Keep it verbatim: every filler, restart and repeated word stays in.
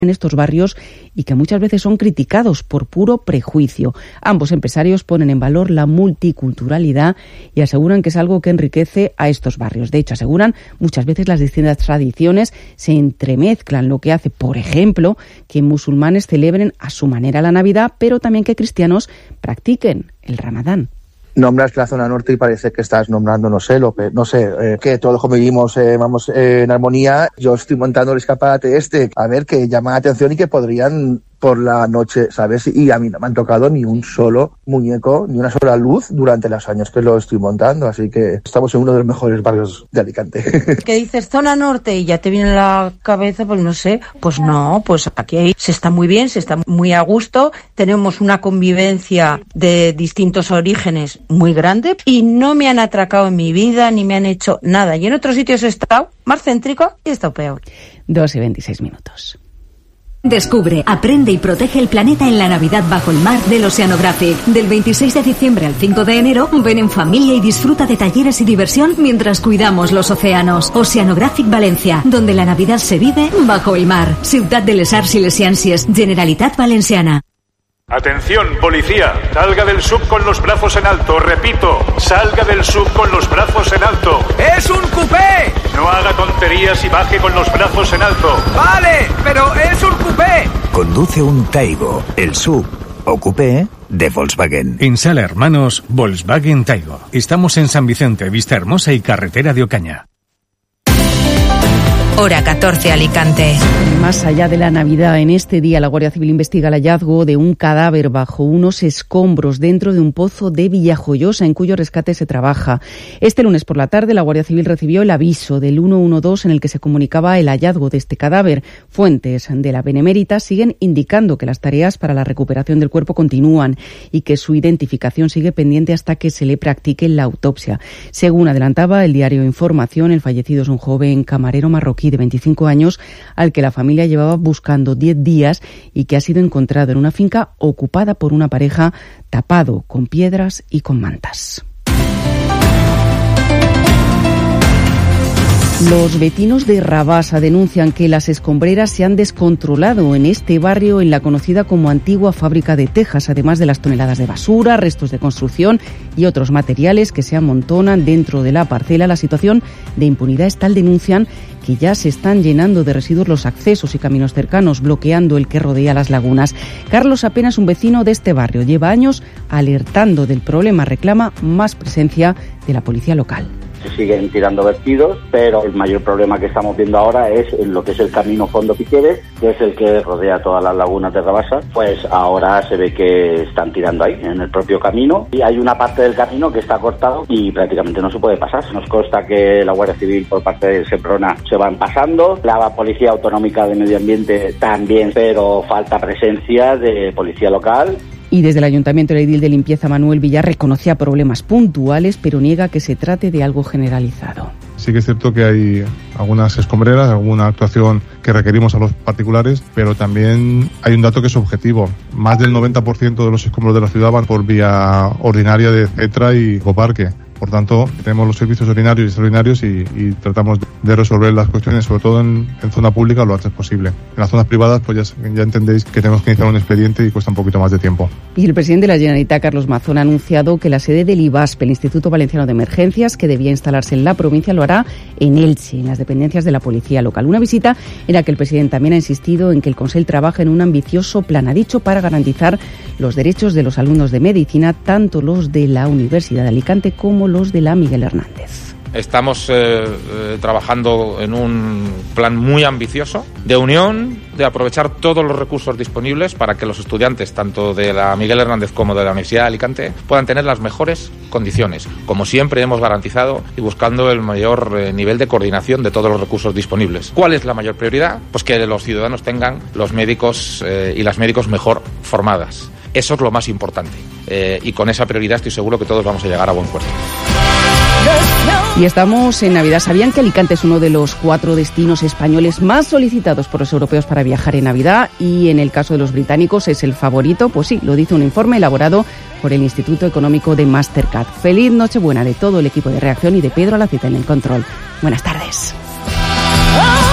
en estos barrios y que muchas veces son criticados por puro prejuicio. Ambos empresarios ponen en valor la multiculturalidad y aseguran que es algo que enriquece a estos barrios. De hecho, aseguran muchas veces las distintas tradiciones se entremezclan, lo que hace, por ejemplo, que musulmanes celebren a su manera la Navidad, pero también que cristianos practiquen el Ramadán. Nombras la zona norte y parece que estás nombrando, no sé, lo que, no sé, eh, que todos convivimos, eh, vamos, eh, en armonía. Yo estoy montando el escaparate este, a ver, que llama la atención y que podrían por la noche, ¿sabes? Y a mí no me han tocado ni un solo muñeco, ni una sola luz durante los años que lo estoy montando, así que estamos en uno de los mejores barrios de Alicante. Que dices zona norte y ya te viene a la cabeza, pues no sé, pues no, pues aquí se está muy bien, se está muy a gusto, tenemos una convivencia de distintos orígenes muy grande y no me han atracado en mi vida ni me han hecho nada. Y en otros sitios he estado más céntrico y he estado peor. dos y veintiséis minutos. Descubre, aprende y protege el planeta en la Navidad bajo el mar del Oceanographic. Del veintiséis de diciembre al cinco de enero, ven en familia y disfruta de talleres y diversión mientras cuidamos los océanos. Oceanographic Valencia, donde la Navidad se vive bajo el mar. Ciutat de les Arts i les Ciències, Generalitat Valenciana. Atención, policía, salga del sub con los brazos en alto, repito, salga del sub con los brazos en alto. ¡Es un coupé! No haga tonterías y baje con los brazos en alto. Vale, pero es un coupé. Conduce un Taigo, el sub o coupé de Volkswagen. En Sala Hermanos, Volkswagen Taigo. Estamos en San Vicente, Vista Hermosa y Carretera de Ocaña. Hora catorce, Alicante. Más allá de la Navidad, en este día la Guardia Civil investiga el hallazgo de un cadáver bajo unos escombros dentro de un pozo de Villajoyosa, en cuyo rescate se trabaja. Este lunes por la tarde la Guardia Civil recibió el aviso del ciento doce en el que se comunicaba el hallazgo de este cadáver. Fuentes de la Benemérita siguen indicando que las tareas para la recuperación del cuerpo continúan y que su identificación sigue pendiente hasta que se le practique la autopsia. Según adelantaba el diario Información, el fallecido es un joven camarero marroquí de veinticinco años al que la familia llevaba buscando diez días y que ha sido encontrado en una finca ocupada por una pareja, tapado con piedras y con mantas. Los vecinos de Rabasa denuncian que las escombreras se han descontrolado en este barrio, en la conocida como antigua fábrica de tejas, además de las toneladas de basura, restos de construcción y otros materiales que se amontonan dentro de la parcela. La situación de impunidad es tal, denuncian, que ya se están llenando de residuos los accesos y caminos cercanos, bloqueando el que rodea las lagunas. Carlos, apenas un vecino de este barrio, lleva años alertando del problema, reclama más presencia de la policía local. Se siguen tirando vertidos, pero el mayor problema que estamos viendo ahora es en lo que es el camino Fondo Piqueres, que es el que rodea todas las lagunas de Rabasa. Pues ahora se ve que están tirando ahí, en el propio camino, y hay una parte del camino que está cortado y prácticamente no se puede pasar. Nos consta que la Guardia Civil por parte de Seprona se van pasando, la Policía Autonómica de Medio Ambiente también, pero falta presencia de policía local. Y desde el Ayuntamiento, el edil de limpieza Manuel Villar reconocía problemas puntuales, pero niega que se trate de algo generalizado. Sí que es cierto que hay algunas escombreras, alguna actuación que requerimos a los particulares, pero también hay un dato que es objetivo. Más del noventa por ciento de los escombros de la ciudad van por vía ordinaria de Cetra y Coparque. Por tanto, tenemos los servicios ordinarios y extraordinarios y, y tratamos de resolver las cuestiones, sobre todo en, en zona pública, lo antes posible. En las zonas privadas, pues ya, ya entendéis que tenemos que iniciar un expediente y cuesta un poquito más de tiempo. Y el presidente de la Generalitat, Carlos Mazón, ha anunciado que la sede del I V A S P, el Instituto Valenciano de Emergencias, que debía instalarse en la provincia, lo hará en Elche, en las dependencias de la policía local. Una visita en la que el presidente también ha insistido en que el Consell trabaja en un ambicioso plan, ha dicho, para garantizar los derechos de los alumnos de medicina, tanto los de la Universidad de Alicante como los de la Miguel Hernández. Estamos eh, eh, trabajando en un plan muy ambicioso de unión, de aprovechar todos los recursos disponibles para que los estudiantes, tanto de la Miguel Hernández como de la Universidad de Alicante, puedan tener las mejores condiciones. Como siempre hemos garantizado y buscando el mayor eh, nivel de coordinación de todos los recursos disponibles. ¿Cuál es la mayor prioridad? Pues que los ciudadanos tengan los médicos eh, y las médicos mejor formadas. Eso es lo más importante. Eh, y con esa prioridad estoy seguro que todos vamos a llegar a buen puerto. Y estamos en Navidad. ¿Sabían que Alicante es uno de los cuatro destinos españoles más solicitados por los europeos para viajar en Navidad? Y en el caso de los británicos es el favorito. Pues sí, lo dice un informe elaborado por el Instituto Económico de Mastercard. Feliz Nochebuena de todo el equipo de Reacción y de Pedro Alacita en el control. Buenas tardes.